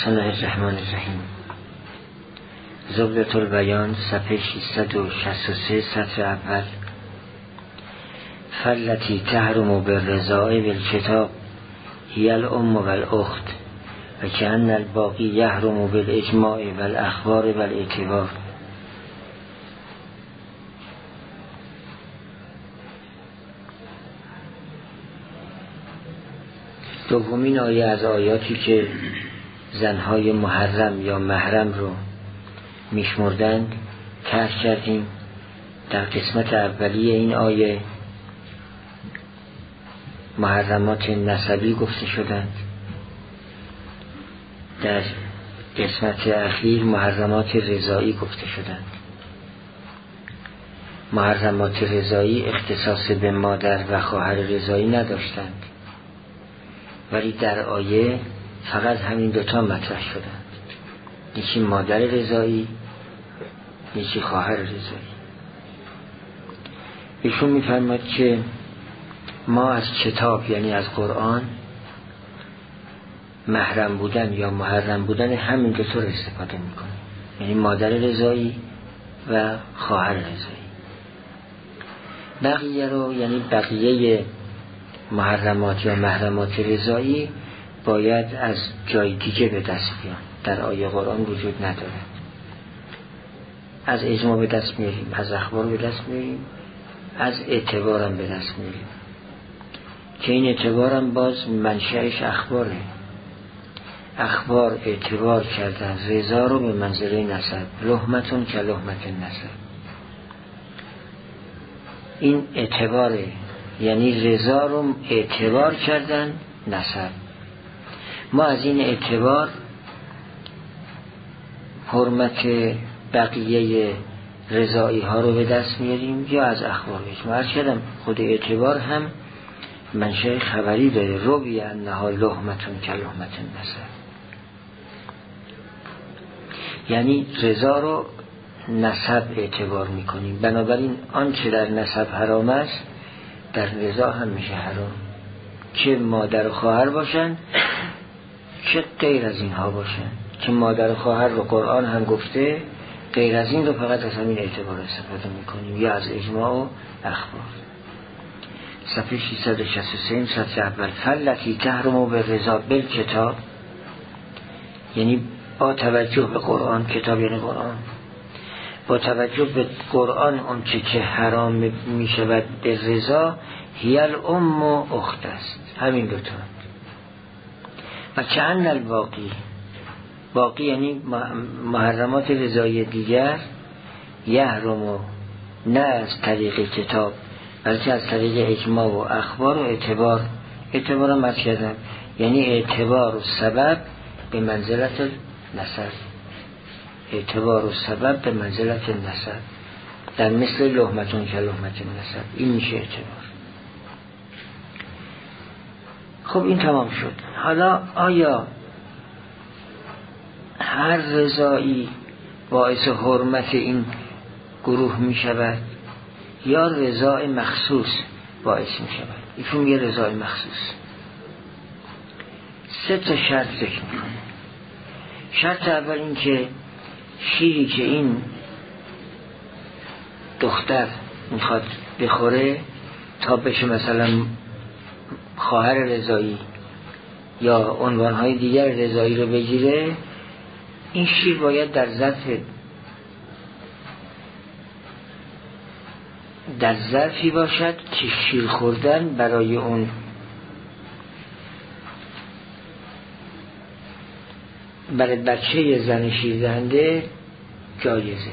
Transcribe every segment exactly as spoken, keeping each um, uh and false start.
بسم الله الرحمن الرحیم. زبدة البیان صفحه ششصد و شصت و سه سطر اول. فالتی تحرم بالرضاء بالکتاب هی الام والاخت و کأن الباقی یحرم بالاجماع والاخبار والاعتبار. دومین آیه از آیاتی که زنهای محرم یا محرم رو میشمردند طرح کردیم. در قسمت اولیه این آیه محرمات نسبی گفته شدند، در قسمت اخیر محرمات رضایی گفته شدند. محرمات رضایی اختصاص به مادر و خواهر رضایی نداشتند، ولی در آیه فقط همین دوتا مطرح شدند، یکی مادر رضایی، یکی خواهر رضایی. ایشون میفرماد که ما از کتاب یعنی از قرآن محرم بودن یا محرم بودن همین دو طور استفاده میکنیم، یعنی مادر رضایی و خواهر رضایی. بقیه رو یعنی بقیه محرمات یا محرمات رضایی باید از جای دیگه به دست بیان، در آیه قرآن وجود نداره. از اجماع به دست میاریم، از اخبار به دست میاریم، از اعتبارم به دست میاریم که این اعتبارم باز منشأش اخباره. اخبار اعتبار کردن رضا رو به منزله نسب، لحمتون که لحمت نسب. این اعتباره، یعنی رضا رو اعتبار کردن نسب. ما از این اعتبار حرمت بقیه رضایی ها رو به دست میاریم یا از اخبار بهش مرز کردم. خود اعتبار هم منشأ خبری داره، روی انها لحمتون که لحمت نسب، یعنی رضا رو نسب اعتبار میکنیم. بنابراین آنچه در نسب حرام است در رضا هم میشه حرام، که مادر و خواهر باشن که غیر از اینها باشن. که مادر و خواهر رو قرآن هم گفته، غیر از این رو فقط از همین اعتبار استفاده میکنیم یا از اجماع و اخبار. صفحه ششصد و شصت و سه سطر اول. فالتی تحرم بالرضا بالکتاب، یعنی با توجه به قرآن، کتاب یعنی قرآن، با توجه به قرآن اون چه که حرام می شود به رضا هی الام و اخت است، همین دوتا. و کأن الباقی، باقی یعنی محرمات رضایی دیگر، یحرم نه از طریق کتاب بلکه از طریق اجماع و اخبار و اعتبار. اعتبار هم مرز کردم، یعنی اعتبار و سبب به منزلت نسب، اعتبار و سبب به منزلت نسب، در مثل لحمتون که لحمت نسب. این میشه اعتبار. خب این تمام شد. حالا آیا هر رضایی باعث حرمت این گروه می شود یا رضای مخصوص باعث می شود؟ ایشون یه رضای مخصوص. سه تا شرط ذکر می کنه. شرط اول این که شیری که این دختر میخواد بخوره تا بشه مثلا خواهر رضایی یا عنوانهای دیگر رضایی رو بگیره، این شیر باید در ظرف در ظرفی باشد که شیر خوردن برای اون برای بچه زن شیر دهنده جایزه.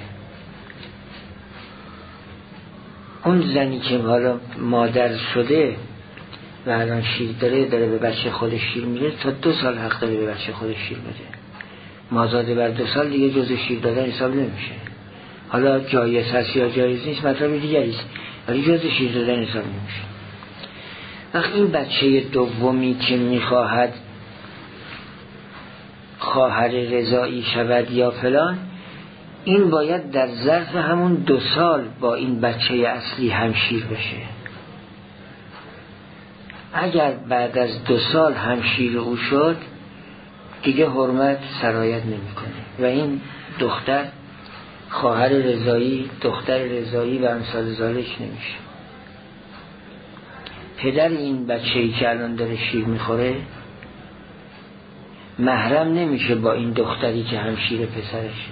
اون زنی که حالا مادر شده و الان شیر داره داره به بچه خودش شیر میده، تا دو سال حق داره به بچه خودش شیر بده. مازاده بر دو سال دیگه جز شیر دادن حساب نمیشه. حالا جایز هست یا جایز نیست مطلب دیگریست، ولی جز شیر دادن حساب نمیشه. وقت این بچه دومی که میخواهد خواهر رضایی شود یا فلان، این باید در ظرف همون دو سال با این بچه اصلی همشیر بشه. اگر بعد از دو سال همشیر او شد دیگه حرمت سرایت نمیکنه و این دختر خواهر رضایی، دختر رضایی و امثال ذالک نمیشه. پدر این بچه‌ای که الان داره شیر میخوره محرم نمیشه با این دختری که همشیر پسرشه.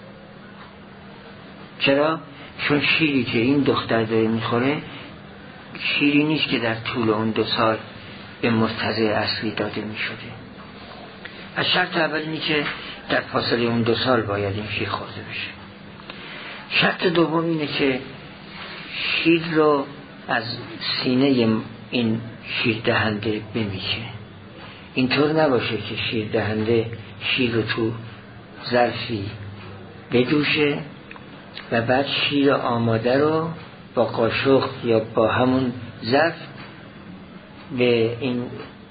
چرا؟ چون شیری که این دختر داره میخوره شیری نیست که در طول اون دو سال به مرتضی اصلی داده میشده. از شرط اول اینی که در فاصله اون دو سال باید این شیر خورده بشه. شرط دوم اینه که شیر رو از سینه این شیر دهنده بمیشه. اینطور نباشه که شیر دهنده شیر رو تو ظرفی بجوشه و بعد شیر آماده رو با قاشق یا با همون ظرف به این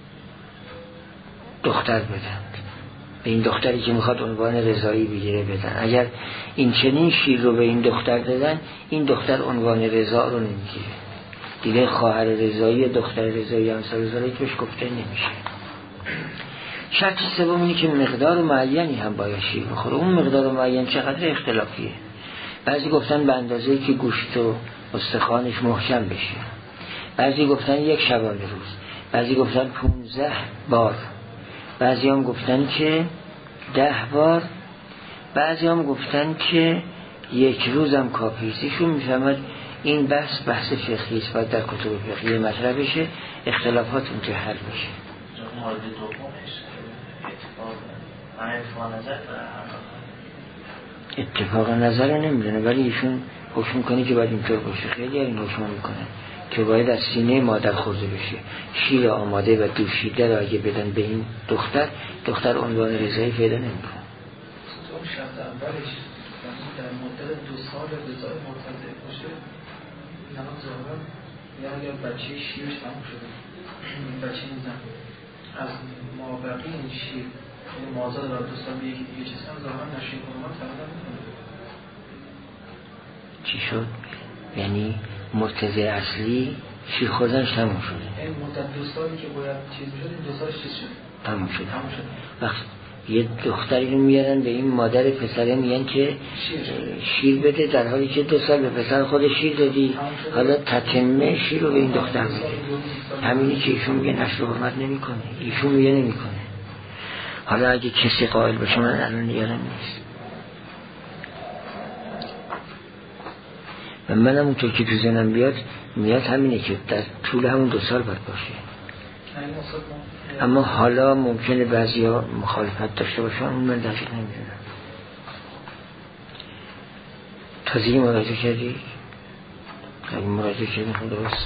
دختر بدن، به این دختری که میخواد عنوان رضایی بگیره بدن. اگر این چنین شیر رو به این دختر دادن، این دختر عنوان رضا رو نمیگیره، دیگه خواهر رضایی، دختر رضایی امثال ذالک بهش گفته نمیشه. شرط سوم اینه که مقدار معینی هم باید شیر بخوره. اون مقدار معین چقدر اختلافیه. بعضی گفتن به اندازه‌ای که گوشت و استخوانش محکم بشه، بعضی گفتن یک شبانه روز، بعضی گفتن پونزده بار، بعضی هم گفتن که ده بار، بعضی هم گفتن که یک روزم کافیست. ایشون میفهمد این بحث بحث فقهی است و در کتب فقهی مطرح بشه، اختلافات اونجا حل بشه. مورد دومش اتفاق نظر اتفاق نظر نمیدونه، ولی ایشون حکم کنی که باید اینطور باشه. خیلی این حکم میکنه که باید از سینه مادر خورده بشه. شیر آماده و دوشیده را اگه بدن به این دختر، دختر عنوان رضایی پیدا نمیکنه. اون شرط اولش در مدت دو سال رضای مرتضی باشه، نه ظاهرا یا اگر بچه شیرش تموم شده، این بچه این زن از مابقی این شیر این مازاد را دو سال یکی دیگه چیز هم ظاهرا نشین کنمان تقدر میکنه. چی شد؟ یعنی مرتضی اصلی شیر خوردنش تموم شده. این مدت دو سالی که باید چیز میشد، این دو سالش چیز شد، تموم شده. تموم شد. وقت یه دختری رو میارن به این مادر پسره میگن که شیر, شیر بده، در حالی که دو سال به پسر خود شیر دادی، حالا تتمه شیر رو به این دختر میده. همینی که ایشون میگه نشر حرمت نمی کنه، ایشون میگه نمی کنه. حالا اگه کسی قائل باشه من الان نیارم نیست. و منم اونطور که تو ذهنم بیاد میاد همینه که در طول همون دو سال باید باشه. اما حالا ممکنه بعضی ها مخالفت داشته باشن، اون من دقیق نمیدونم. تازگی مراجعه کردی؟ اگه مراجعه کردی خود درست.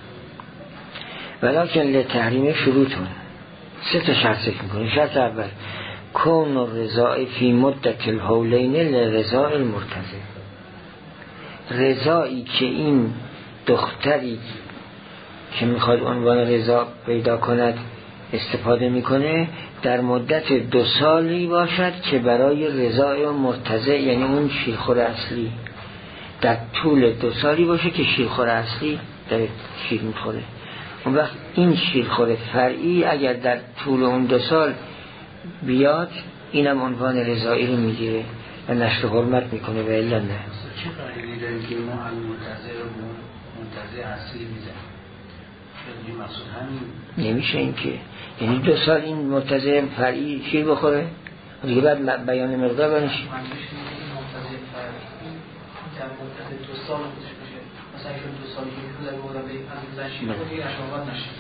ولیکن لتحریم شروطون سه تا شرط ذکر میکنه. شرط اول کون الرضاء فی مدت الحولین لرضاء المرتضی، رضایی که این دختری که میخواد عنوان رضا پیدا کند استفاده میکنه در مدت دو سالی باشد که برای رضای مرتضی، یعنی اون شیرخور اصلی در طول دو سالی باشه که شیرخور اصلی در شیر میخوره. اون وقت این شیرخور فرعی اگر در طول اون دو سال بیاد اینم عنوان رضایی رو میگیره و نشر حرمت میکنه و الا نه. چه قاعده‌ای داریم که ما المرتضی رو منتظر اصلی میزنیم؟ این مقصود همین نمیشه این که یعنی دو سال این مرتضی فرعی شیر بخوره دیگه بعد بیان مقدار بنش. منظورش این مرتضی فرعی در مدت دو سال خودش باشه، مثلا ایشون دو سالی که میخواد در مورد از این زن شیر بخوره دیگه نشاوت نشه.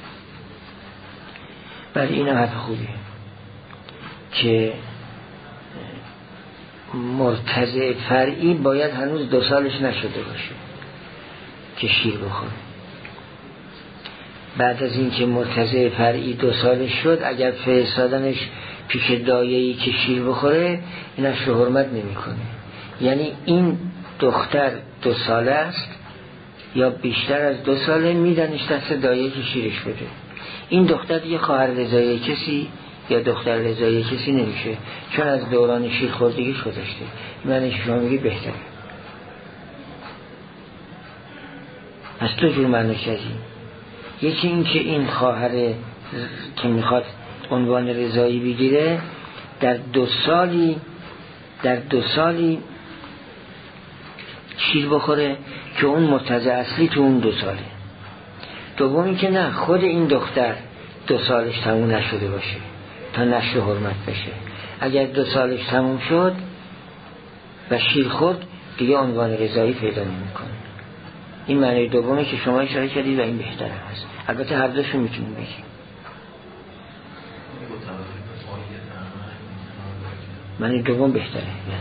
بله این هم حرف خوبیه که مرتضی فرعی باید هنوز دو سالش نشده باشه که شیر بخوره. بعد از این که مرتضی فرعی دو سالش شد اگر فرستادنش پیش دایه‌ای که شیر بخوره اینش رو حرمت نمی کنه. یعنی این دختر دو ساله است یا بیشتر از دو ساله میدنش دست دایه‌ای که شیرش بده. این دختر دیگه خواهر رضایی کسی یا دختر رضایی کسی نمیشه، چون از دوران شیر خوردگیش گذشته. من شما میگی بهتره. از تو جور معنی کردی. یکی این که این خواهر که میخواد عنوان رضایی بگیره در دو سالی در دو سالی شیر بخوره که اون مرتضع اصلی تو اون دو ساله. دومی که نه، خود این دختر دو سالش تموم نشده باشه تا نشر حرمت بشه. اگر دو سالش تموم شد و شیر خورد دیگه عنوان رضایی پیدا نمی‌کنه. این معنی دومه که شما اشاره کردید و این بهتره هست. البته هر دوشون میتونیم بگیم. معنی دوم بهتره.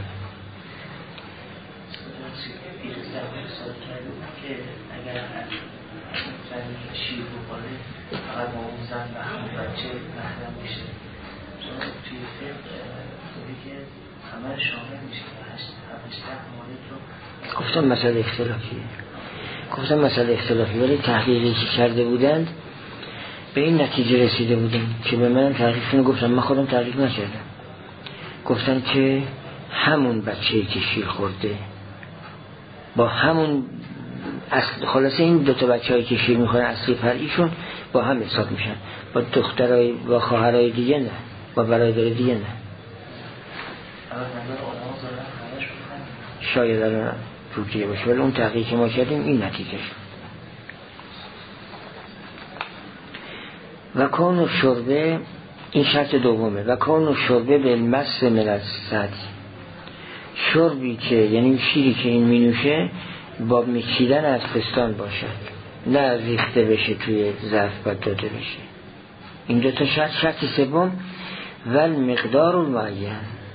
که اگر زنی که شیر بخوره فقط با اون زن و همون بچه محرم میشه، چون توی فقه خوبی که همه شامل میشه و هشته مورد رو گفتم مسئله اختلافیه گفتم مسئله اختلافی ولی تحقیقی که کرده بودند به این نتیجه رسیده بودند که به من تحقیقشون گفتم، من خودم تحقیق نکردم، گفتن که همون بچه‌ای که شیر خورده با همون اصل، خلاصه این دو تا بچه‌ای که شیر میخورن اصلی فرعیشون با هم حساب میشن، با دخترای با خواهرای دیگه نه، با برادر دیگه نه. شاید الان روکیه باشه ولی اون تحقیقی که ما کردیم این نتیجه شد. و کون و شربه، این شرط دومه، و کون و شربه به المس من الصدی، شربی که یعنی شیری که این می نوشه با میچیدن از پستان باشد، نه ریخته بشه توی ظرف و داده بشه. این دو تا شرط. شرط سوم ول مقدار معین،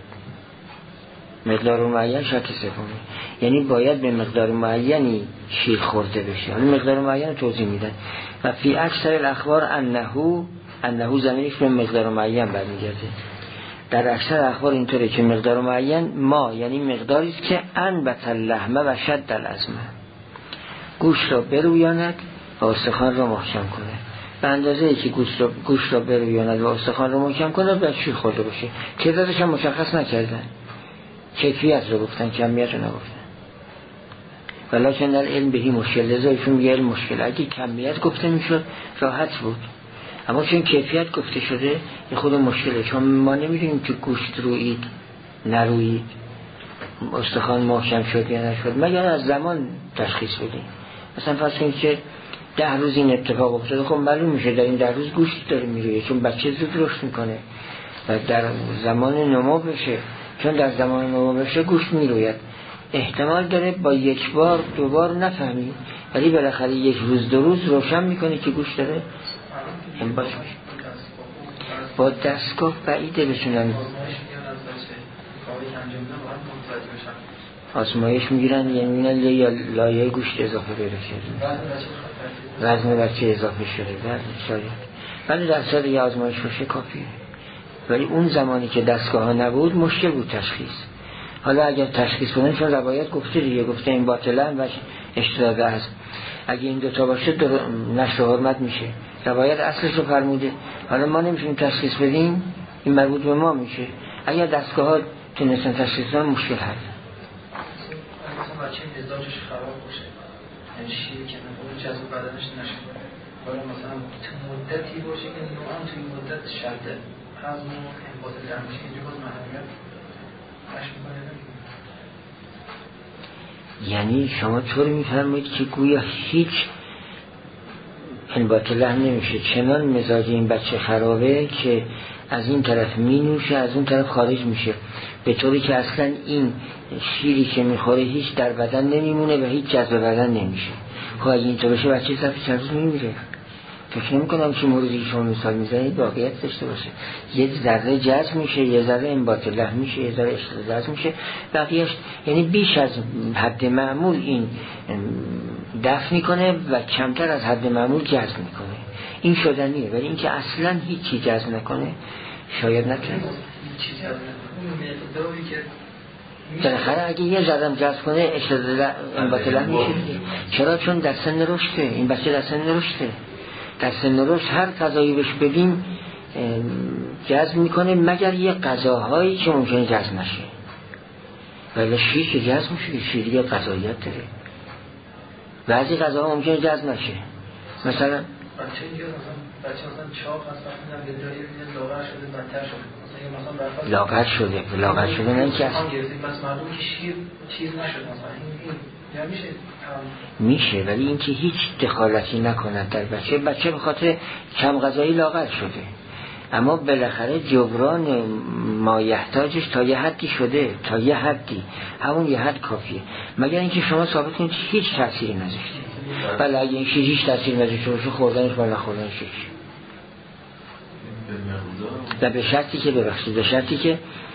مقدار معین شرط سومه، یعنی باید به مقدار معینی شیر خورده بشه. حالا مقدار معین توضیح میدن. و فی اکثر الاخبار انهو انهو زمینش به مقدار معین برمیگرده. در اکثر اخبار اینطوره که مقدار معین ما یعنی مقداری است که انبت اللحمه و شد العظمه، گوشت را برویاند و استخوان را محکم کنه. به اندازه ای که گوشت را, گوشت را برویاند و استخوان را محکم کنه باید شیر خورده باشه. تعدادش هم مشخص نکردن، کیفیت رو گفتن، کمیت رو نگفتن. ولکن العلم بهی مشکل، لذایشون میگه علم مشکل. اگه کمیت گفته میشد راحت بود، اما چون کیفیت گفته شده این خود مشکله، چون ما نمیدونیم که گوشت رویید نرویید، استخوان محکم شد یا نشد، مگر از زمان تشخیص بدیم. مثلا فرض کنید که ده روز این اتفاق افتاده، خب معلوم میشه در این ده روز گوشت داره میرویه، چون بچه زود رشد میکنه و در زمان نمو بشه، چون در زمان نمو بشه گوشت میروید. احتمال داره با یک بار دو بار نفهمید، ولی بالاخره یک روز دو روز روشن میکنه که گوشت داره این باشه. با دستگاه بعیده بتونن آزمایش میگیرن، یعنی میگن یا لایه گوشت اضافه پیدا کرده، وزن بچه اضافه شده، بعد شاید ولی در صد یه آزمایش باشه کافیه. ولی اون زمانی که دستگاه ها نبود مشکل بود تشخیص. حالا اگر تشخیص کنن، چون روایت گفته دیگه، گفته این باطلن و اشتراده است، اگه این دوتا باشه در نشر حرمت میشه، روایت اصلش رو فرموده. حالا ما نمیشونیم تشخیص بدیم، این مربوط به ما میشه. اگر دستگاه ها تونستن تشخیص بدن مشکل هست. مثلا بچه مزاجش خراب باشه، یعنی شیری که نمی‌خوره جذب بدنش نشه، حالا مثلا تو مدتی باشه که نوعا توی مدت شرط هضم و انبات لحم میشه، اینجا باز محرمیت مشت میکنه. یعنی شما طوری میفرمایید که گویا هیچ انبات لحم نمیشه، چنان مزاج این بچه خرابه که از این طرف می نوشه از اون طرف خارج میشه، به طوری که اصلا این شیری که میخوره هیچ در بدن نمیمونه و هیچ جذب بدن نمیشه. خب اگه این طور بشه بچه صفی چند روز میمیره. فکر نمی کنم که موردی شما مثال میزنید واقعیت داشته باشه. یه ذره جذب میشه، یه ذره انبات لحم میشه، یه ذره اشتراز میشه، بقیهش یعنی بیش از حد معمول این دفع میکنه و کمتر از حد معمول جذب میکنه. این شدنیه، ولی اینکه اصلا هیچی جذب نکنه شاید نتونه. بالاخره اگه یه ذره جذب کنه اشتراز انبات لحم میشه. چرا؟ چون در سن رشده، این بچه در سن رشده، در سن رشد هر غذایی بهش بدیم جذب میکنه، مگر یه غذاهایی که ممکنه جذب نشه. ولی شیر که جذب میشه، شیر یه غذاییت داره. بعضی غذاها ممکنه جذب نشه، مثلا بچه اینجا مثلا بچه مثلا چاق هست مثلا به داری میاد لاغر شده بدتر شده مثلا مثلا لاغر شده لاغر شده نه اینکه اصلا مثلا معلومه که شیر چیز نشد مثلا این یا میشه میشه، ولی اینکه هیچ دخالتی نکند در بچه بچه به خاطر کم غذایی لاغر شده، اما بالاخره جبران مایحتاجش تا یه حدی شده، تا یه حدی، همون یه حد کافیه، مگر اینکه شما ثابت کنید هیچ تأثیری نذاشته. بله اگه این شیر هیچ تأثیری نذاشته باشه خوردنش بالا خوردنش و به شرطی که ببخشید به شرطی که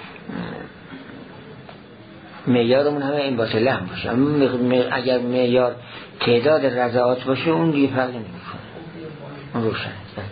معیارمون همه این باطل لحم باشه، اما اگر معیار تعداد رضعات باشه اون دیگه فرقی نمیکنه، اون روشن.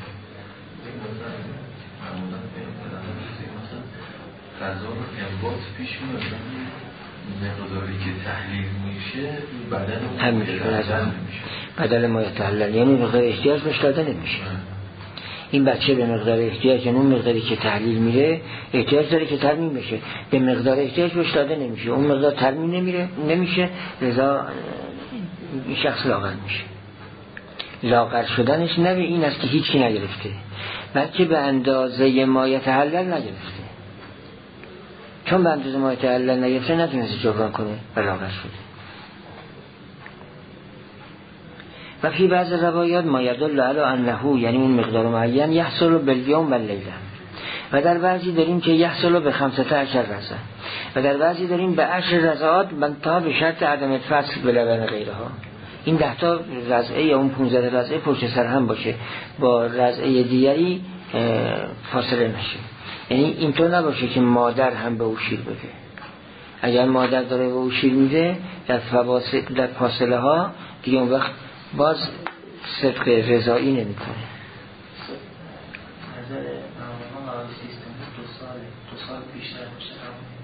غذا رو انبات پیش میاد مقداری که تحلیل میشه بدن هم میشه بدل ما تحلیل، یعنی مقدار احتیاج بهش داده نمیشه. این بچه به مقدار احتیاج، یعنی اون مقداری که تحلیل میره احتیاج داره که ترمیم بشه، به مقدار احتیاج بهش داده نمیشه، اون مقدار ترمیم نمیره نمیشه لذا این شخص لاغر میشه. لاغر شدنش نه به این است که هیچی نگرفته، بلکه به اندازه ما یتحلل نگرفته، چون به اندازه ما یتحلل نگرفته نتونسته جبران کنه و لاغر شده. و فی بعض روایات ما یدل علی انه، یعنی اون مقدار معین یحصل بالیوم و اللیله، و در بعضی داریم که یحصل به خمسة عشر رضع، و در بعضی داریم به عشر رضعات منتها به شرط عدم الفصل بلبن غیرها. این ده تا رضعه یا اون پانزده رضعه پشت سر هم باشه، با رضعه دیگری فاصله نشه، یعنی اینطور نباشه که مادر هم به او شیر بده. اگر مادر داره به او شیر میده در فواصل در فاصله ها دیگه اون وقت باز صدق رضایی نمی کنه. نظر نامه ها سیستم دو سال دو سال بیشتر باشه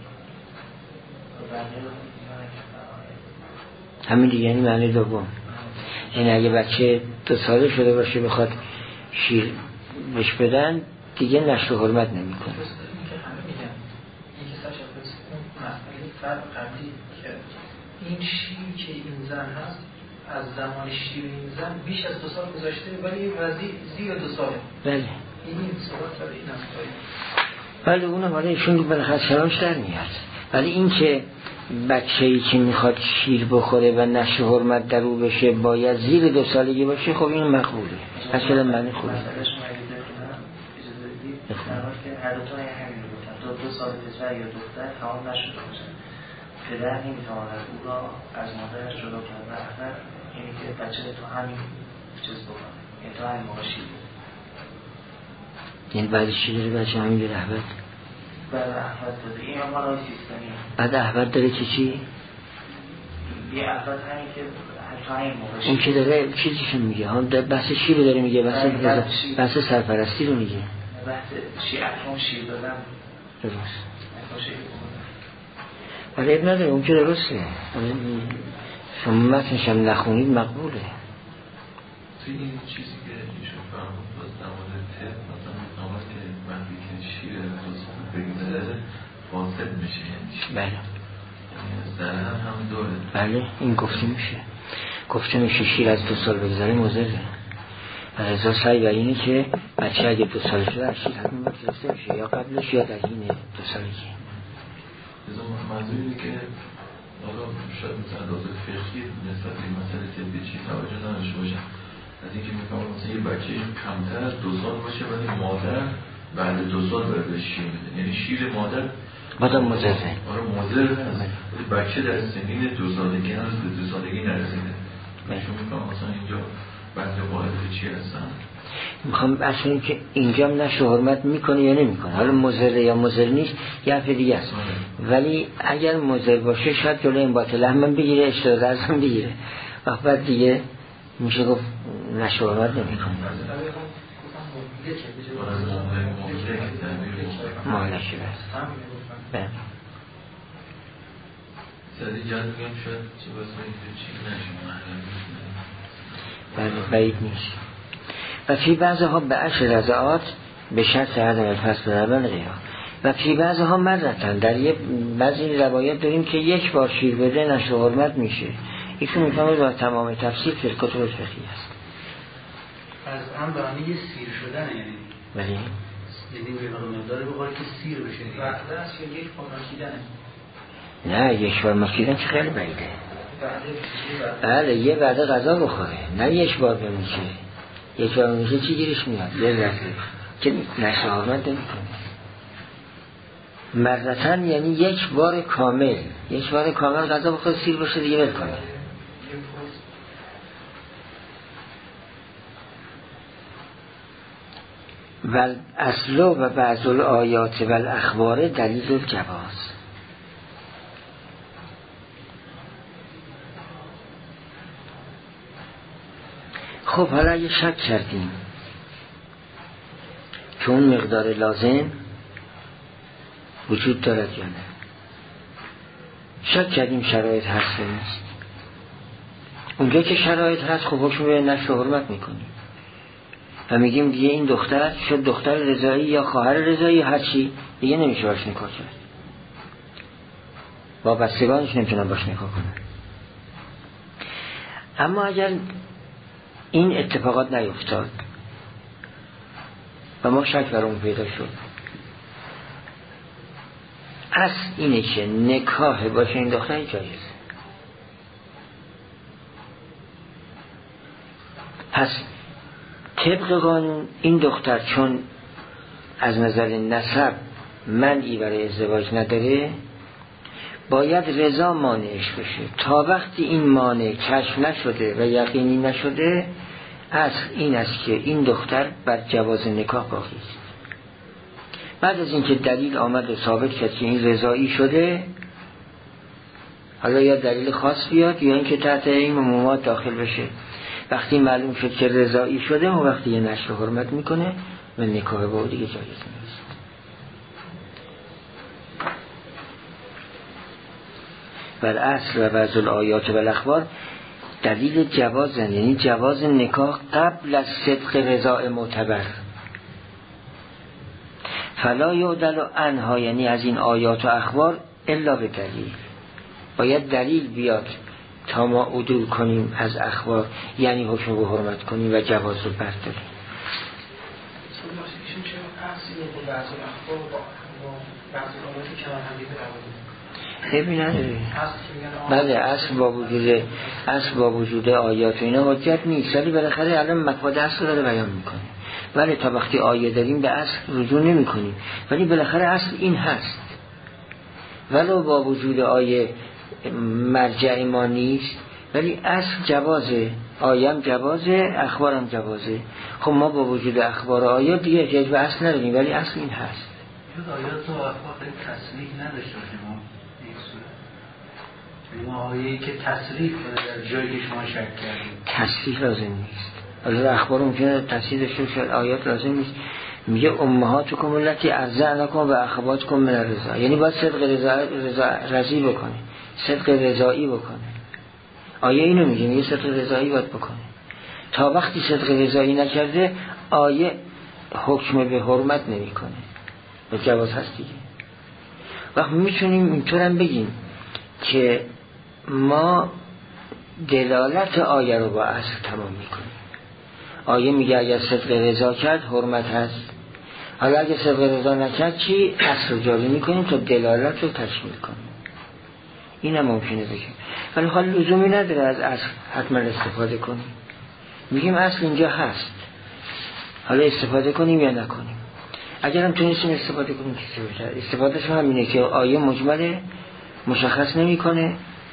همین دیگه، یعنی معنی دوم، یعنی اگه بچه دو ساله شده باشه بخواد شیر بهش بدن دیگه نشر و حرمت نمی کنه. این شیر که این زن هست از زمان شیر این زن بیش از دو سال گذاشته، ولی وضعی زیر دو ساله. بله این این صحبت برای این است. بله اونم برای ایشون بالاخره شرمش در میاد، ولی این که بچه‌ای که میخواد شیر بخوره و نشر و حرمت در او بشه باید زیر دو سالگی باشه، خب این مقبوله، اصلا معنی خوبه. هر دو تا همین بودن، دو دو سال پسر یا دختر تمام نشده باشن، پدر نمیتواند او را از مادرش جدا کنه و اثر اینی که بچه تو همین چیز بکنه، یعنی تو همین موقع شیر بود. یعنی بعدش چی داره بچه همین به رحبت؟ بعد احوت داده، این هم مالای سیستمی. بعد احوت داره که چی؟ یه احوت همین که تو همین موقع شیر. اون که داره چیزیشون میگه، هم بحث شیر رو داره میگه، بحث سرپرستی رو میگه. بحث شیر اکرام شیر دادن. درست. اکرام شیر دادن. ولی اب نداره، اون که درسته، شما متنش هم نخونید مقبوله. توی این چیزی که ایشون فرمود باز نماده تب مثلا نامد که وقتی که شیر دوست بگذاره فاسد میشه، یعنی بله زره هم هم داره. بله این گفته میشه، گفته میشه شیر از دو سال بگذاره مضره، و ازا سعی بر اینه که بچه اگه دو سال شده از شیر حتما بگذارسته میشه، یا قبلش یا در این دو سالگی. منظور اینه که حالا شاید مثلا لازم فقهی نسبت به مسئله طبی چی توجه نداشته باشم، از اینکه میفهمم مثلا یه بچه کمتر از دو سال باشه ولی مادر بعد دو سال باید بهش شیر میده، یعنی شیر مادر بادم مضره. آره مضر هست، ولی بچه در سنین دو سالگی هنوز به دو سالگی نرسیده. شما میفهمم مثلا اینجا بعضی قاعده چی هستن؟ میخوام اصلا این که اینجا نشر و حرمت میکنه یا نمیکنه، حالا مضر یا مضر نیست یه حرف دیگه است، ولی اگر مضر باشه شاید جلوی این باطل هم بگیره، اشتراز هم بگیره، وقت بعد دیگه میشه گفت نشر و حرمت نمیکنه. مهلکه بست بله سادی جان میگم شاید چه باسایی چی نشون بله بعید نیست. و فی بعضها به عشر رضعات به شرط عدم الفصل بلبن غیرها، و فی بعضها مرتن، در یه بعضی روایت داریم که یک بار شیر بده نشر و حرمت میشه. ایشون میفهمه با تمام تفسیر فی کتب فقهی است. از هم به معنی سیر شدن، یعنی ولی یعنی به مقدار بخوره که سیر بشه دیگه. وعده است یا یک بار مکیدنه؟ نه یک بار مکیدن که خیلی بعیده. بله یه وعده غذا بخوره، نه یک بار بمیشه. یک بار بمیشه چی گیرش میاد؟ یه لحظه که نشر حرمت نمی کنه. مرتن یعنی یک بار کامل، یک بار کامل غذا بخوره سیر بشه دیگه ول کنه. و اصل و بعض الآیات و الاخبار دلیل الجواز. خب حالا اگه شک کردیم که اون مقدار لازم وجود دارد یا نه، شک کردیم شرایط هست یا نیست، اونجا که شرایط هست خب حکم به نشر و حرمت میکنیم و میگیم دیگه این دختر شد دختر رضایی یا خواهر رضایی یا هر چی دیگه نمیشه باش نکاح کرد، با بستگانش نمیتونن باش نکاح کنن. اما اگر این اتفاقات نیفتاد و ما شک بر اون پیدا شد، اصل اینه که نکاح باشه این دختر جایزه. پس طبق قانون این دختر چون از نظر نسب منعی برای ازدواج نداره باید رضا مانعش بشه. تا وقتی این مانع کشف نشده و یقینی نشده اصل این است که این دختر بر جواز نکاح باقی است. بعد از اینکه دلیل آمد و ثابت شد که این رضایی شده، حالا یا دلیل خاص بیاد یا اینکه تحت این عمومات داخل بشه، وقتی معلوم شد که رضایی شده اون وقتی یه نشر حرمت میکنه و نکاح با دیگه جایز نیست. بر اصل و بعض الآیات و الاخبار دلیل جواز، یعنی جواز نکاح قبل از صدق رضا معتبر. فلا یعدل عنها، یعنی از این آیات و اخبار الا به دلیل، باید دلیل بیاد تا ما عدول کنیم از اخبار، یعنی حکم به حرمت کنیم و جواز رو برداریم. خیلی نداره. بله اصل با وجود اصل با وجود آیات و اینا حجت نیست، ولی بالاخره الان مفاد اصل داره بیان میکنه. ولی تا وقتی آیه داریم به اصل رجوع نمی کنیم، ولی بالاخره اصل این هست. ولو با وجود آیه مرجع ما نیست، ولی اصل جوازه، آیم جوازه، اخبارم جوازه. خب ما با وجود اخبار آیه دیگه احتیاج به اصل نداریم، ولی اصل این هست. آیات و اخبار تصریح نداشته باشیم ما آیه‌ای که تصریح کنه در جایی که شما شک کردید تصریح لازم نیست. حالا اخبار ممکنه تصریح داشته باشه، آیات لازم نیست. میگه امهاتکم التی ارضعنکم و اخواتکم من الرضاع، یعنی باید صدق رضا رضا رضی بکنه، صدق رضایی بکنه. آیه اینو میگه، میگه صدق رضایی باید بکنه. تا وقتی صدق رضایی نکرده آیه حکم به حرمت نمیکنه و جواز هست دیگه. وقت میتونیم اینطورم بگیم که ما دلالت آیه رو با اصل تمام میکنیم. آیه میگه اگر صدق رضا کرد حرمت هست، حالا اگر صدق رضا نکرد چی؟ اصل رو جاری میکنیم تا دلالت رو تکمیل کنیم. این هم ممکنه بگیم، ولی حال لزومی نداره از اصل حتما استفاده کنیم. میگیم اصل اینجا هست، حالا استفاده کنیم یا نکنیم. اگر هم تونستیم استفاده کنیم که بهتر. استفادهش هم اینه که آیه مجمله مشخص نمیکنه،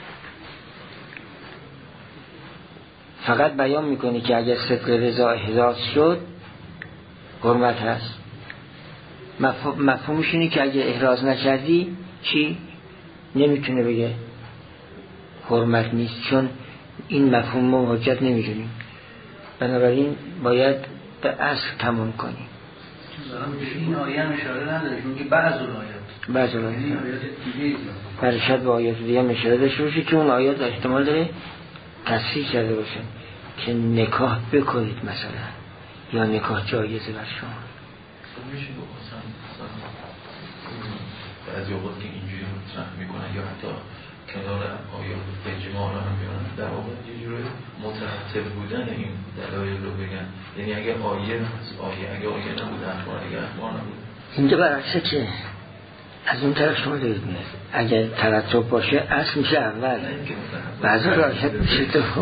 فقط بیان میکنه که اگر صدق رضا احراز شد حرمت هست. مفهومش اینه که اگر احراز نکردی چی؟ نمیتونه بگه حرمت نیست، چون این مفهوم ما حجت نمیدونیم. بنابراین باید به اصل تمام کنیم. این آیه هم اشاره نداره، چون که بعض الآیات بعض الآیات برشد به آیات دیگه هم اشاره داشته باشه که اون آیات احتمال داره تصحیح کرده باشه که نکاح بکنید مثلا، یا نکاح جایزه بر شما. میشه بکنم بعضی اوقات که اینجوری مطرح میکنن یا حتی کنار آیه اجماع رو هم بیانن، در واقع یه جوره مترتب بودن این دلایل رو بگن. یعنی اگه آیه آیه اگه آیه نبود اخبار، اگه اخبار نبود. اینجا برعکسه که از اون طرف شما دارید میاد، اگه ترتب باشه اصل میشه اول، بعضا راحت میشه تو. حتما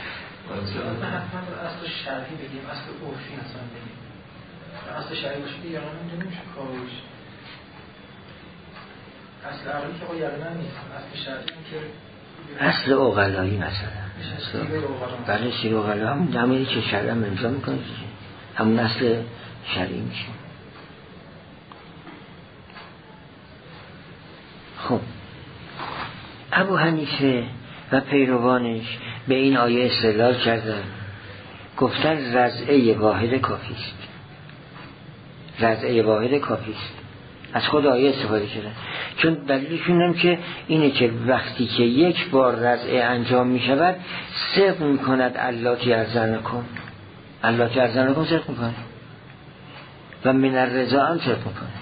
اصل شرعی بگیم، اصل عرفی اصلا بگیم. اصل شرعی باشه دیگه یقینا نمیشه کاریش. اصل عقلی که آقا یقینا نیست، اصل شرعی که اصل عقلایی مثلا. بله سیر عقلا همون دمیری که شرعی هم امضا میکنه همون اصل شرعی میشه. خب ابو حنیفه و پیروانش به این آیه استدلال کردن، گفتن رضعه واحد کافی است. رضعه واحد کافی است. از خود آیه استفاده کردن، چون دلیلشون هم که اینه که وقتی که یک بار رضعه انجام می شود صدق می کند اللاتی ارزنکم، اللاتی ارزنکم صدق می کنه و من الرضا هم صدق می کنه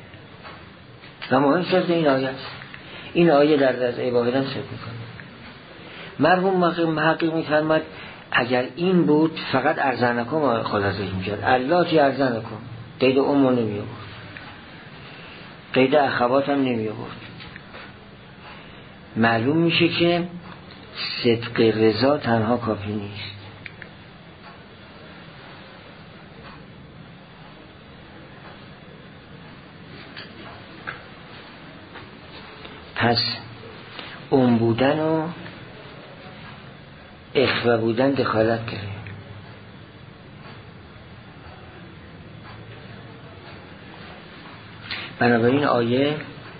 و مهم صدق این آیه است. این آیه در رضعه واحد هم صدق می کنه. مرحوم محقق می فرماید اگر این بود فقط ارزنکم خلاصش می شد، اللاتی ارزنکم، قید امو نمی آورد، قید اخوات هم نمی آورد. معلوم میشه که صدق رضا تنها کافی نیست. پس ام بودن و اخوه بودن دخالت داره. بنابراین آیه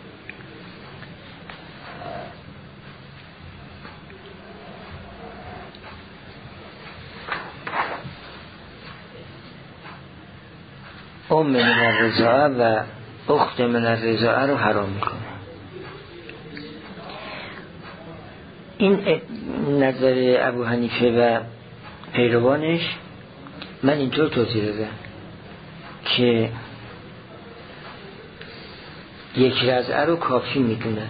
ام من الرضاعه و اخت من الرضاعه رو حرام میکنه. این نظر ابو حنیفه و پیروانش من اینطور توضیح دادم که یک رضعه رو کافی میدونن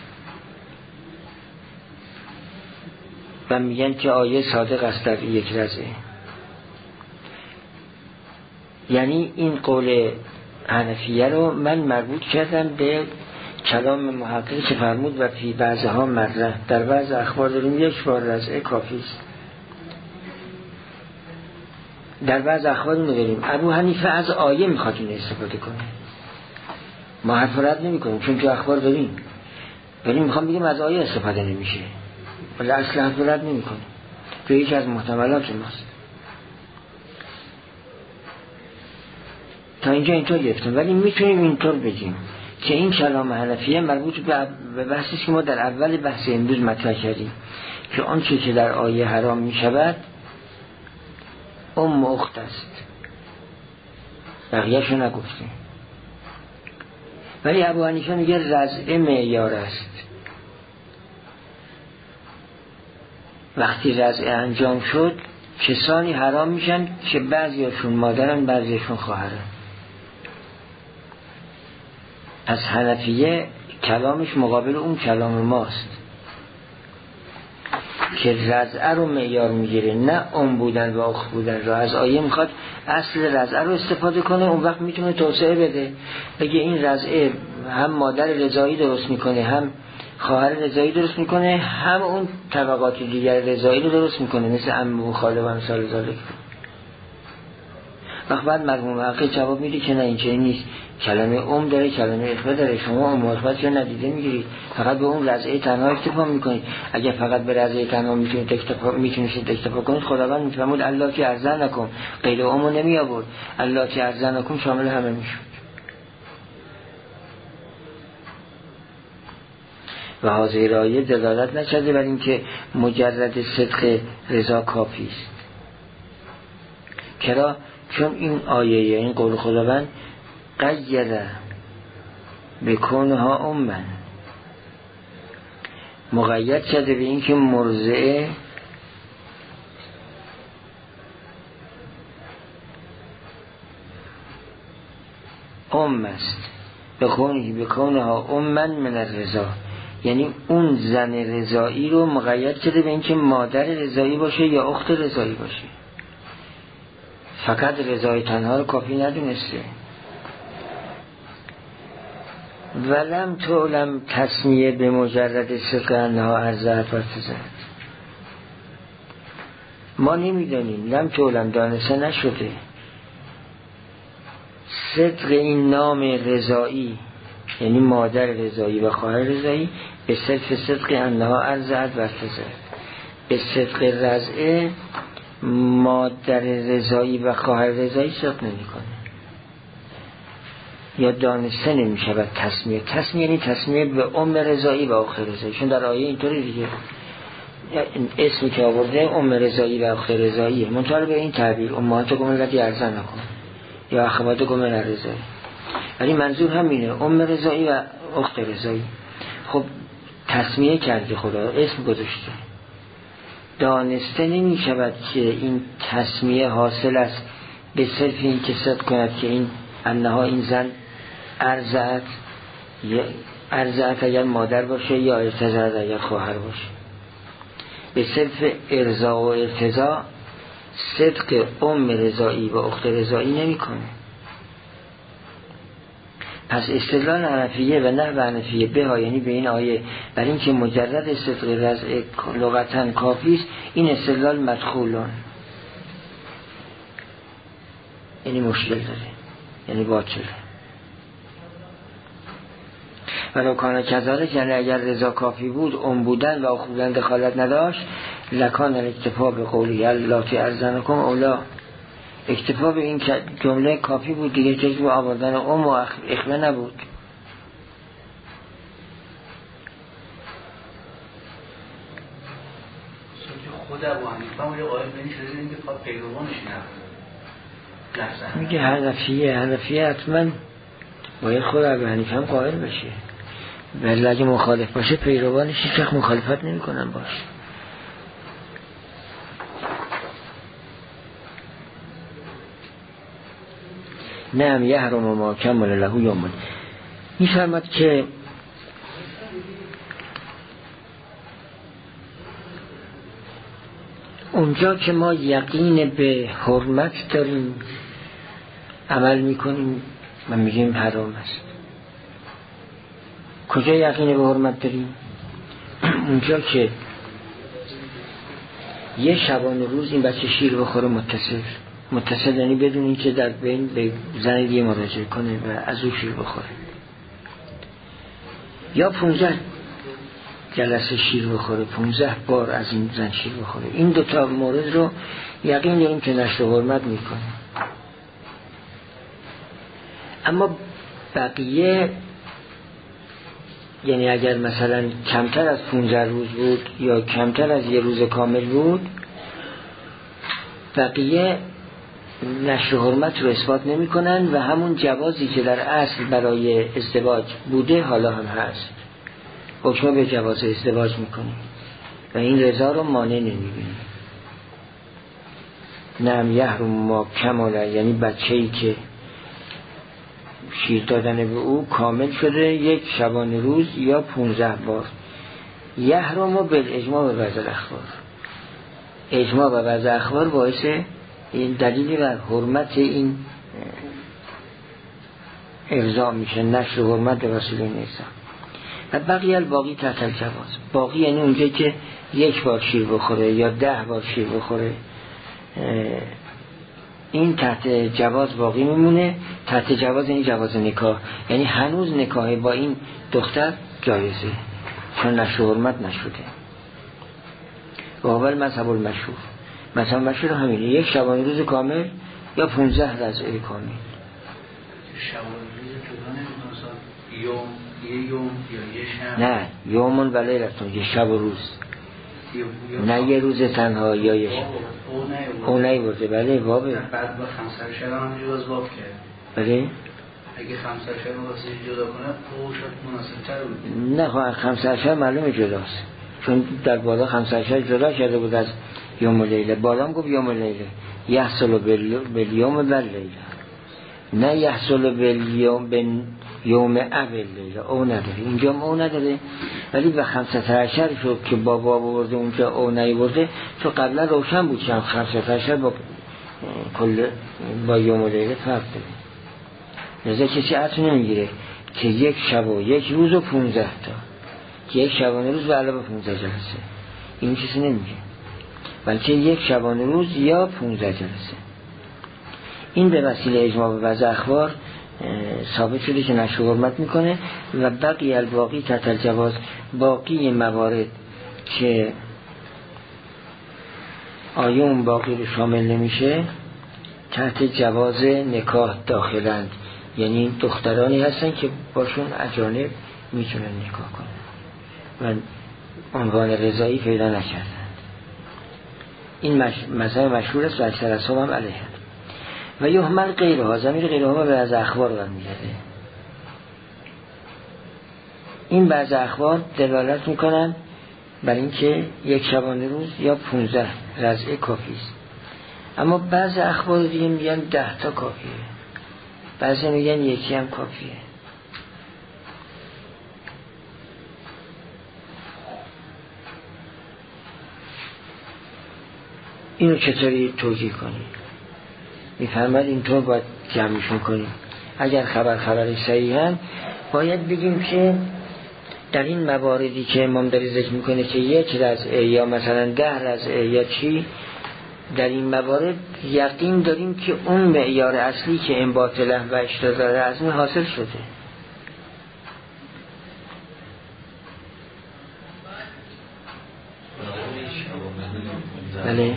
و میگن که آیه صادق است در یک رضعه. یعنی این قول حنفیه رو من مربوط کردم به کلام محقق که فرمود و فی بعضها مره، در بعض اخبار داریم یک بار رضعه کافی است، در بعض اخبار نداریم. ابو حنیفه از آیه میخواد این استفاده کنه، ما حرف رد نمی کنیم چون تو اخبار داریم، ولی میخوام بگیم از آیه استفاده نمیشه، ولی اصلا حرف رد نمی کنیم، تو یکی از محتملات ماست. تا اینجا اینطور گفتم، ولی میتونیم اینطور بگیم که این کلام حنفیه مربوط به بحثی که ما در اول بحث امروز مطرح کردیم که آنچه که در آیه حرام میشود ام اخت است، بقیه‌شو نگفتیم. ولی ابو حنیفه میگه رضعه معیار است. وقتی رضعه انجام شد کسانی حرام میشن که بعضیاشون مادرن بعضیاشون خواهرن. از حنفیه کلامش مقابل اون کلام ماست که رضعه رو معیار میگیره، نه ام بودن و اخت بودن رو. از آیه میخواد اصل رضعه رو استفاده کنه، اون وقت میتونه توسعه بده، بگه این رضعه هم مادر رضایی درست میکنه، هم خواهر رضایی درست میکنه، هم اون طبقات دیگر رضایی رو درست میکنه، مثل عمه و خاله و امثال ذالک. وقت بعد مرحوم حقیق جواب میده که نه این چنین نیست، کلمه ام داره، کلمه اخوه داره، شما ام و اخوت رو ندیده میگیرید، فقط به اون رضعه تنها اکتفا میکنید. اگر فقط به رضعه تنها میتونید اکتفا میتونید اکتفا کنید، خداوند میفرمود اللاتی ارزنکم، غیر امو نمی آورد، اللاتی ارزنکم شامل همه میشد. و حاضر آیه دلالت نکرده بر این که مجرد صدق رضا کافی است. چرا؟ چون این آیه یا این قول خداوند قید بکنها امن، مقید کرده به این که مرضعه ام است، بکنها امن من الرضا، یعنی اون زن رضایی رو مقید کرده به اینکه مادر رضایی باشه یا اخت رضایی باشه. فقط رضای تنها رو کافی ندونسته. ولم تعلم تسمیه به مجرد صدق انها ارزت و ارتزت. ما نمیدانیم، لم تعلم دانسته نشده صدق این نام رضایی، یعنی مادر رضایی و خواهر رضایی، به صدق صدق انها ارزت و ارتزت. به صدق رضعه مادر رضایی و خواهر رضایی صدق نمی کنه یا دانسته نمی شود. تسمیه تسمیه یعنی تسمیه به ام رضایی و اخت رضایی، چون در آیه اینطوری دیگه اسمی که آورده ام رضایی و اخت رضاییه، منطقه به این تعبیر امهاتکم اللاتی ارضعنکم یا اخواتکم الرضایی، ولی منظور همینه، ام رضایی و اخت رضایی. خب تسمیه کرده خدا، اسم گذاشته، دانسته نمی شود که این تسمیه حاصل است به صرف این که صدق کند که این انها این زن ارزعت، ارزعت اگر مادر باشه یا ارتزعت اگر خواهر باشه. به صرف ارضا و ارتضا صدق ام رضایی و اخت رضایی نمی کنه. پس استدلال حنفیه و نحو حنفیه به ها، یعنی به این آیه، بر این که مجرد صدق رضع لغتاً کافی است، این استدلال مدخولان، یعنی مشکل داره، یعنی باطله. ولو کان کذالک، یعنی اگر رضا کافی بود، ام بودن و اخت بودن دخالت نداشت، لکان الاکتفا به قولی اللاتی ارضعنکم اولا، اکتفا به این جمله کافی بود دیگه، جز به آوردن ام و اخوه نبود. خود ابو حنیفه هم یه قائل به این شده این که پا پیروانش نبود. میگه حنفیه حنفیه حتما باید خود ابو حنیفه هم قائل بشه، ولی اگه مخالف باشه پیروانش هیچ وقت مخالفت نمی کنن باشه. نعم یحرم ما کمل له یوم. میفرماد که اونجا که ما یقین به حرمت داریم عمل میکنیم و میگیم حرام است. کجا یقین به حرمت داریم؟ اونجا که یه شبانه روز این بچه شیر بخوره متصل متصل یعنی بدون این که در بین به زن دیگه مراجعه کنه و از او شیر بخوره، یا پونزده جلسه شیر بخوره، پونزده بار از این زن شیر بخوره. این دوتا مورد رو یقین داریم که نشر حرمت میکنه. اما بقیه، یعنی اگر مثلا کمتر از پونزده روز بود یا کمتر از یه روز کامل بود، بقیه نشر حرمت رو اثبات نمی کنن و همون جوازی که در اصل برای ازدواج بوده حالا هم هست، حکم به جواز ازدواج میکنیم و این رضا رو مانع نمیبینیم. نعم یحرم ما کماله، یعنی بچه‌ای که شیر دادن به او کامل شده یک شبانه روز یا پونزده بار. یحرم و بالاجماع و وضع الاخبار، اجماع و وضع اخبار باعث این دلیلی بر حرمت این ارضا میشه، نشر حرمت به وسیله نیست. و بقیه الباقی تحت الجواز، باقی یعنی اونجایی که یک بار شیر بخوره یا ده بار شیر بخوره، این تحت جواز باقی میمونه. تحت جواز یعنی جواز نکاح، یعنی هنوز نکاح با این دختر جایزه چون نشر حرمت نشده. و اول مذهب المشهور، مثلا مشهور همینه، یک شبانه روز کامل یا پونزده رضعه کامل. شبانه روز جدا نمیدونم یوم یه یوم یا یه شب؟ نه یومون و لیلتون، یه شب و روز، نه یه روز تنها یا یه شب. او نه برده، بله بابه. بعد با خمسر شب هم جواز باب کرد. بله اگه خمسر شب واسه جدا کنه او شد مناسب تر بود. نه خواهد خمسر شب معلومه جداست، چون در بالا خمسر شب جدا کرده بود از یوم و لیله. بالا هم گفت یوم و لیله، یحصل بالیوم و لیله، نه یحصل بالیوم یوم اول لیله او نداره، اینجا او نداره، ولی به خمسة عشر شد که با باب برده اونجا او نیورده، تو قبلا روشن بود که خمسة عشر با کل با یوم لیله فرق داره. لذا کسی عطف نمیگیره که یک شب و یک روز و پونزده تا، که یک شبانه روز و علاوه پونزده جلسه، این چیزی نمیگه، بلکه یک شبانه روز یا پونزده جلسه. این به وسیله اجماع و وضع اخبار ثابت شده که نشر و حرمت میکنه. و بقی الباقی تحت الجواز، باقی موارد که آیون باقی رو شامل نمیشه تحت جواز نکاح داخلند، یعنی دخترانی هستن که باشون اجانب میتونن نکاح کنن و عنوان رضایی پیدا نکردن. این مش... مذهب مشهور است و اکثر اصحاب هم علیه. و یحمل غیرها، ضمیر غیرها به از اخبار برمیگرده. این بعض اخبار دلالت میکنن بر اینکه یک شبانه روز یا پونزده رضعه کافی است، اما بعض اخبار دیگه میگن ده تا کافیه، بعضی میگن یکی هم کافیه. اینو چطوری توجیه کنی؟ میفرماد اینطور باید جمعشون کنیم. اگر خبر خبری صحیحن باید بگیم که در این مواردی که امام داره ذکر میکنه که یک رضعه یا مثلا ده رضعه یا چی، در این موارد یقین داریم که اون معیار اصلی که انبات له و اشتراط رزمی حاصل شده. بله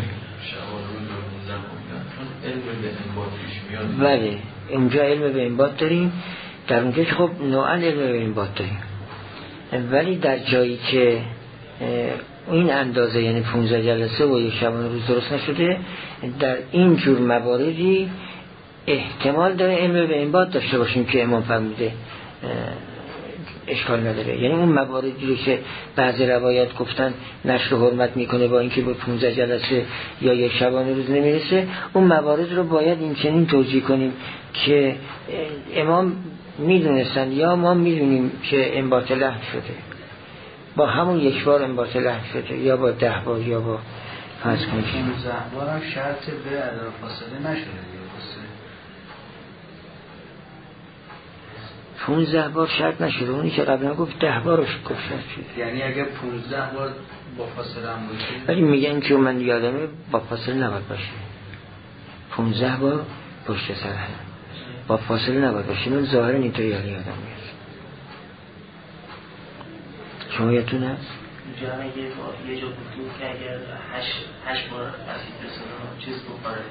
بله اونجا علم به انبات داریم، در اونجا که خب نوعا علم به انبات داریم، ولی در جایی که این اندازه یعنی پونزده جلسه و یک شبانه روز درست نشده، در این جور مواردی احتمال داره علم به انبات داشته باشیم که امام فرموده اشکال نداره. یعنی اون مواردی رو که بعضی روایات گفتن نشر و حرمت میکنه با اینکه به پونزده جلسه یا یک شبانه روز نمیرسه، اون موارد رو باید این چنین توجیه کنیم که امام میدونستن یا ما میدونیم که انبات له شده، با همون یک بار انبات له شده یا با ده بار یا با فرض کنیم پونزده بار هم شرط به عدم فاصله نشده. پونزده بار شرط نشده، اونی که قبلا گفت ده بارش گفت شرط شده. یعنی اگه پونزده بار با فاصله هم باشه، ولی میگن که من یادمه با فاصله نباید باشه، پونزده بار پشت سر هم با فاصله نباید باشه. من ظاهرا اینطوری یادم میاد. شما یادتون هست؟ اینجا هم یه جا بود که اگر هشت, هشت بار اسید بسازم چیز بخوره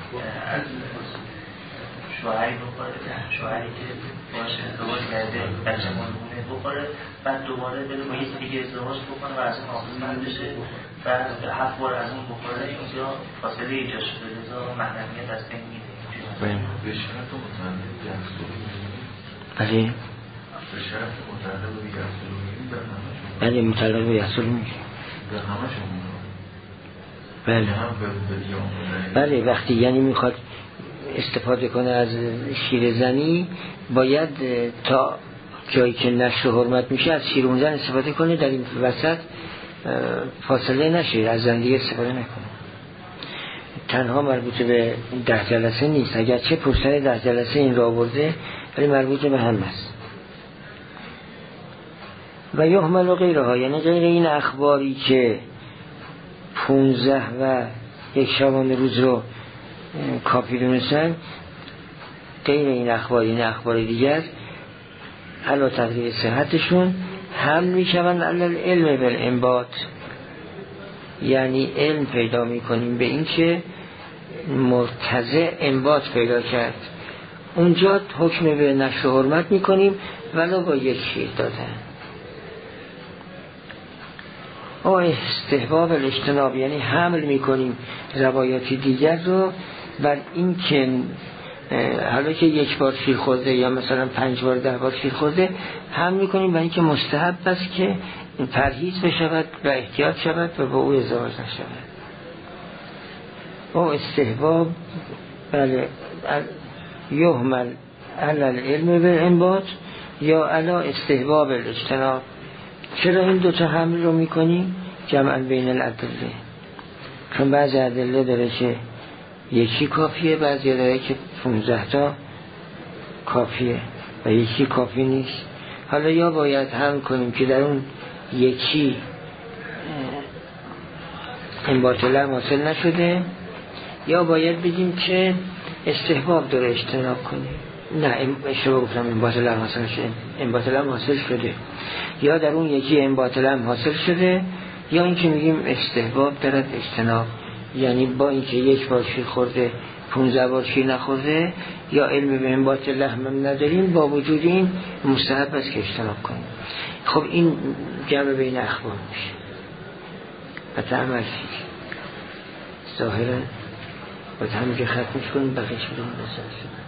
شوهری بخوره، شوهری که باش ازدواج کرده بچه مانمونه بخوره، بعد دوباره بره با یکی دیگه ازدواج بکنه و از اون آخوزمند بشه، بعد هفت بار از اون بخوره، اینجا فاصله ایجاد شده، لذا محرمیت از بین میره. به شرط متعلق به یخصلو میگیم؟ بله به شرط متعلق به یخصلو میگیم در همشون؟ بله متعلق به یخصلو میگیم در همشون؟ بله بله وقتی یعنی میخواد استفاده کنه از شیر زنی باید تا جایی که نشر و حرمت میشه از شیر اون زن استفاده کنه، در این وسط فاصله نشه، از زن دیگه استفاده نکنه. تنها مربوط به ده جلسه نیست، اگر چه پرسنه ده جلسه این را برده ولی مربوط به هم است. و یحمل و غیرها، یعنی غیر این اخباری که پونزده و یک شبانه روز رو کافی دونستن، غیر این اخبار این اخبار دیگر علا تقدیر صحتشون هم میشوند علل علم بالانبات، یعنی علم پیدا میکنیم به این که مرتضع انبات پیدا کرد، اونجا حکم به نشر و حرمت میکنیم ولو با یک شیر دادن. او استحباب الاجتناب، یعنی حمل میکنیم روایاتی دیگر رو بر این که حالا که یک بار شیر خورده یا مثلا پنج بار ده بار شیر خورده، حمل میکنیم بر این که مستحب است که پرهیز بشود و احتیاط شود و با او ازدواج نشود. او استحباب بله یحمل علل علم بالانبات یا علا استحباب الاجتناب. چرا این دوتا حمل رو میکنیم؟ جمعا بین الادله، چون بعضی ادله داره که یکی کافیه، بعضی داره که پونزده تا کافیه و یکی کافی نیست. حالا یا باید حمل کنیم که در اون یکی این باطله حاصل نشده، یا باید بگیم که استحباب داره اجتناب کنیم. نه اشتباه گفتم، این باطله حاصل شده، این باطله حاصل شده، یا در اون یکی این باطله حاصل شده، یا این که میگیم استحباب دارد اجتناب، یعنی با اینکه یک بار شیر خورده پونزده بار شیر نخورده یا علم به این باطله هم نداریم، با وجود این مستحب است که اجتناب کنیم. خب این جمع بین اخبار میشه و تعمل فیه ظاهرا باید همونجا ختمش کنیم، بقیش بدون نسل شد.